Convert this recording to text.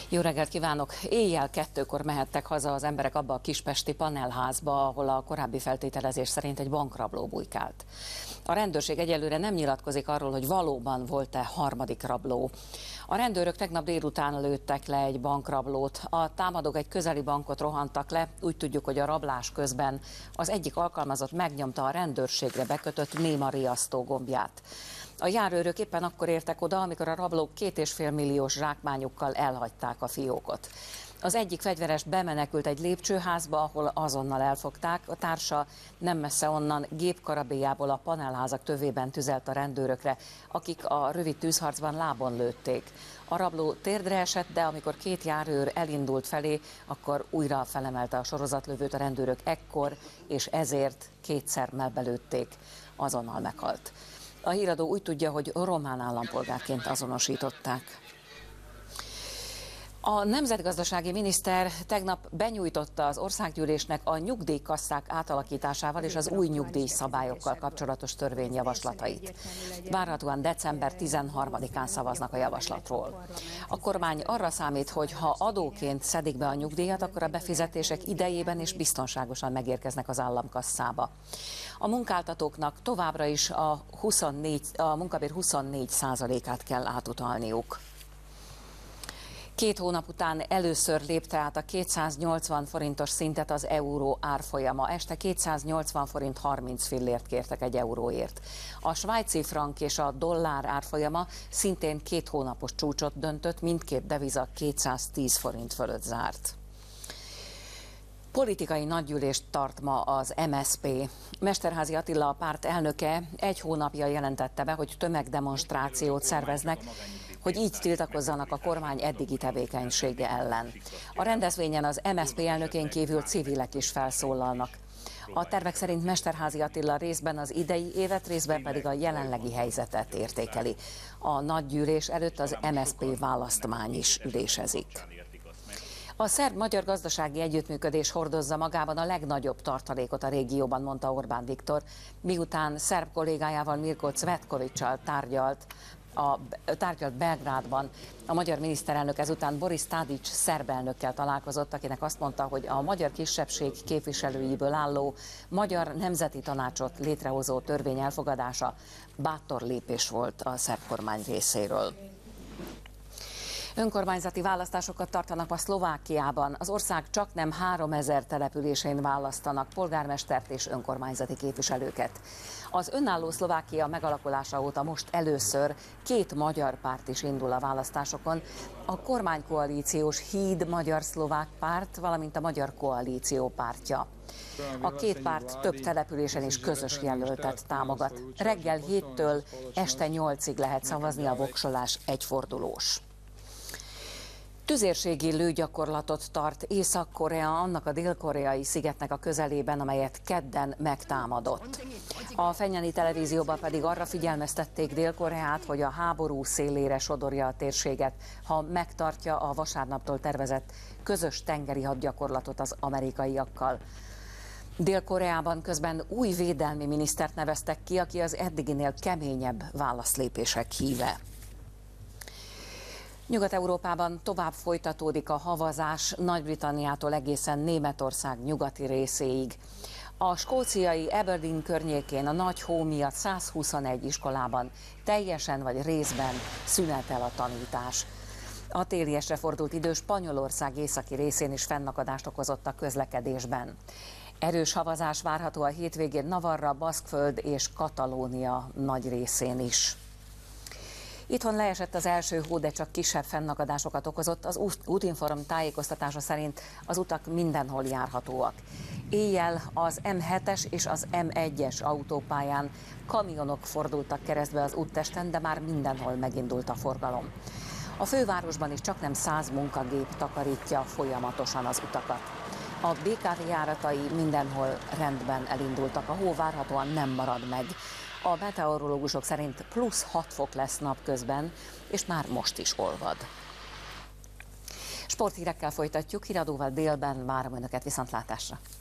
Jó reggelt kívánok! Éjjel 2-kor mehettek haza az emberek abba a kispesti panelházba, ahol a korábbi feltételezés szerint egy bankrabló bujkált. A rendőrség egyelőre nem nyilatkozik arról, hogy valóban volt-e harmadik rabló. A rendőrök tegnap délután lőttek le egy bankrablót. A támadók egy közeli bankot rohantak le, úgy tudjuk, hogy a rablás közben az egyik alkalmazott megnyomta a rendőrségre bekötött néma riasztó gombját. A járőrök éppen akkor értek oda, amikor a rablók 2,5 milliós zsákmányukkal elhagyták a fiókot. Az egyik fegyveres bemenekült egy lépcsőházba, ahol azonnal elfogták. A társa nem messze onnan gépkarabélyából a panelházak tövében tüzelt a rendőrökre, akik a rövid tűzharcban lábon lőtték. A rabló térdre esett, de amikor 2 járőr elindult felé, akkor újra felemelte a sorozatlövőt, a rendőrök ekkor és ezért 2-szer mellbelőtték. Azonnal meghalt. A híradó úgy tudja, hogy román állampolgárként azonosították. A nemzetgazdasági miniszter tegnap benyújtotta az országgyűlésnek a nyugdíjkasszák átalakításával és az új nyugdíjszabályokkal kapcsolatos törvényjavaslatait. Várhatóan december 13-án szavaznak a javaslatról. A kormány arra számít, hogy ha adóként szedik be a nyugdíjat, akkor a befizetések idejében és biztonságosan megérkeznek az államkasszába. A munkáltatóknak továbbra is a munkabér 24%-át kell átutalniuk. 2 hónap után először lépte át a 280 forintos szintet az euró árfolyama. Este 280 forint 30 fillért kértek egy euróért. A svájci frank és a dollár árfolyama szintén 2 hónapos csúcsot döntött, mindkét deviza 210 forint fölött zárt. Politikai nagygyűlést tart ma az MSZP. Mesterházy Attila, a párt elnöke 1 hónapja jelentette be, hogy tömegdemonstrációt szerveznek, hogy így tiltakozzanak a kormány eddigi tevékenysége ellen. A rendezvényen az MSZP elnökén kívül civilek is felszólalnak. A tervek szerint Mesterházy Attila részben az idei évet, részben pedig a jelenlegi helyzetet értékeli. A nagygyűlés előtt az MSZP választmány is ülésezik. A szerb-magyar gazdasági együttműködés hordozza magában a legnagyobb tartalékot a régióban, mondta Orbán Viktor, miután szerb kollégájával, Mirko Cvetkovićsal tárgyalt Belgrádban. A magyar miniszterelnök ezután Boris Tadić szerb elnökkel találkozott, akinek azt mondta, hogy a magyar kisebbség képviselőiből álló Magyar Nemzeti Tanácsot létrehozó törvény elfogadása bátor lépés volt a szerb kormány részéről. Önkormányzati választásokat tartanak a Szlovákiában. Az ország csaknem 3000 településén választanak polgármestert és önkormányzati képviselőket. Az önálló Szlovákia megalakulása óta most először 2 magyar párt is indul a választásokon. A kormánykoalíciós Híd magyar-szlovák párt, valamint a Magyar Koalíció pártja. A 2 párt több településen is közös jelöltet támogat. Reggel 7-től este 8-ig lehet szavazni, a voksolás egyfordulós. Tüzérségi lőgyakorlatot tart Észak-Korea annak a dél-koreai szigetnek a közelében, amelyet kedden megtámadott. A Fenyani televízióban pedig arra figyelmeztették Dél-Koreát, hogy a háború szélére sodorja a térséget, ha megtartja a vasárnaptól tervezett közös tengeri hadgyakorlatot az amerikaiakkal. Dél-Koreában közben új védelmi minisztert neveztek ki, aki az eddiginél keményebb válaszlépések híve. Nyugat-Európában tovább folytatódik a havazás Nagy-Britanniától egészen Németország nyugati részéig. A skóciai Aberdeen környékén a nagy hó miatt 121 iskolában teljesen vagy részben szünetel a tanítás. A téliesre fordult idő Spanyolország északi részén is fennakadást okozott a közlekedésben. Erős havazás várható a hétvégén Navarra, Baszkföld és Katalónia nagy részén is. Itthon leesett az első hó, de csak kisebb fennakadásokat okozott. Az Útinform tájékoztatása szerint az utak mindenhol járhatóak. Éjjel az M7-es és az M1-es autópályán kamionok fordultak keresztbe az úttesten, de már mindenhol megindult a forgalom. A fővárosban is csaknem 100 munkagép takarítja folyamatosan az utakat. A BKV járatai mindenhol rendben elindultak, a hó várhatóan nem marad meg. A meteorológusok szerint +6 fok lesz napközben, és már most is olvad. Sporthírekkel folytatjuk, híradóval délben várom Önöket, viszontlátásra!